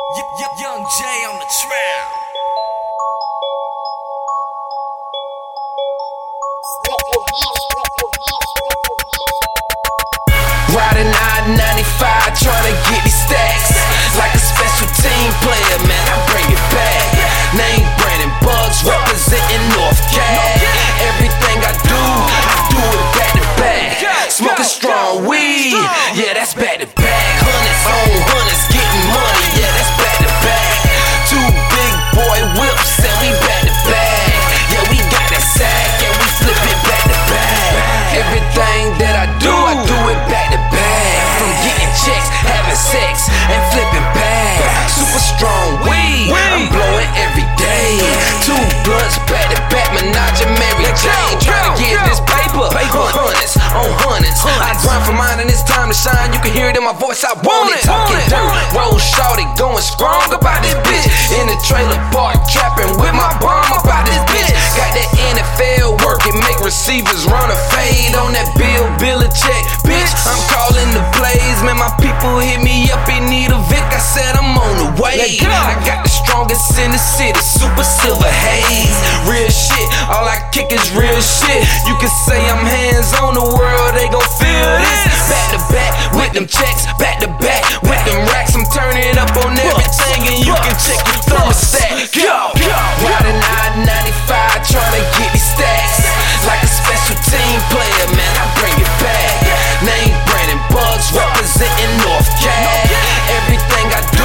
Young J on the trail. Riding I-95, trying to get these stacks. Like a special team player, man, I bring it back. Name Brandon Bugs, representing North Cat. Everything I do it back to back. Smoking strong weed, yeah, that's back to back. Hundreds on hundreds, getting money, yeah, that's back to back. Two big boy whips, and we back to back. Yeah, we got that sack, and we flip it back to back. Everything that I do it back to back. From getting checks, having sex, and flipping back. Super strong weed, I'm blowing every day. Two blunts back to back, Minaj and Mary Jane. Trying to get this paper, hundreds on hundreds. I grind for mine and it's time to shine. You can hear it in my voice, I want it. Talking dirt, roll shorty, going strong about this bitch. In the trailer park, trapping with my bomb about this bitch. Got that NFL work, it make receivers run a fade on that bill a check, bitch. I'm calling the plays, man, my people hit me up, they need a Vic. I said I'm on the way. I got the strongest in the city, super silver haze. Real shit, all I kick is real shit. You can say I'm hands on the world, they gon' feel this. Back to back with them checks, back to back with them racks. I'm turning up on everything and you can check your thermostat. Go! Riding I-95, trying to get these stacks. Like a special team player, man, I bring it back. Name Brandon Bugs, representing North Cat. Everything I do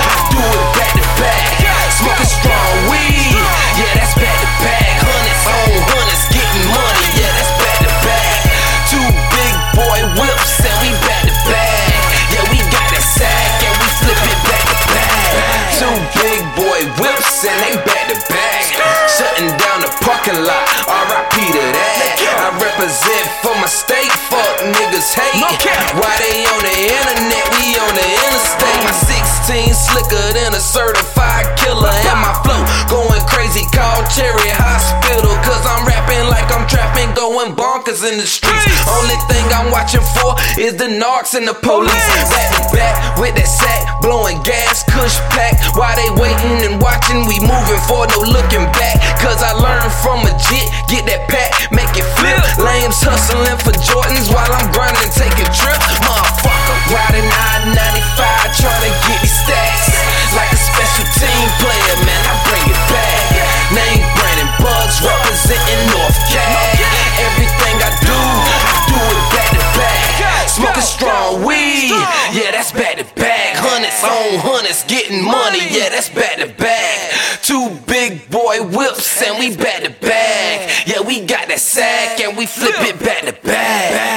it back to back. Smoking strong weed, yeah, that's back to back. Hundreds on hundreds, getting money, yeah, that's back to back. Two big boy whips, and we back to back. Yeah, we got that sack, and we flip it back to back. Two big boy whips, and they back to back. Shutting down the parking lot, R.I.P. to that. I represent for my state, fuck niggas hate. Why they on the internet, we on the interstate. My 16 slicker than a certified killer. And my flow going crazy, call Cherry Hospital. Cause I'm rapping like I'm trapping, going bonkers in the streets. Only thing I'm watching for is the narcs and the police. Back to back with that sack, blowing gas, kush pack. Why they waiting and watching, we moving forward, no looking back. Cause I learned from a jit, get that pack, make it flip. Lames hustling for Jordans while I'm grinding and taking trips. Motherfucker, riding I-95, trying to get these stacks. Like a special team player, man, I bring it back. Name Brandon Bugs, representing North Cat. Everything I do it back to back. Smoking strong weed, yeah, that's back to back. Hundreds on hundreds, getting money, yeah, that's back to back. Two big boy whips, and we back to back. Yeah, we got that sack, and we flip it back to back.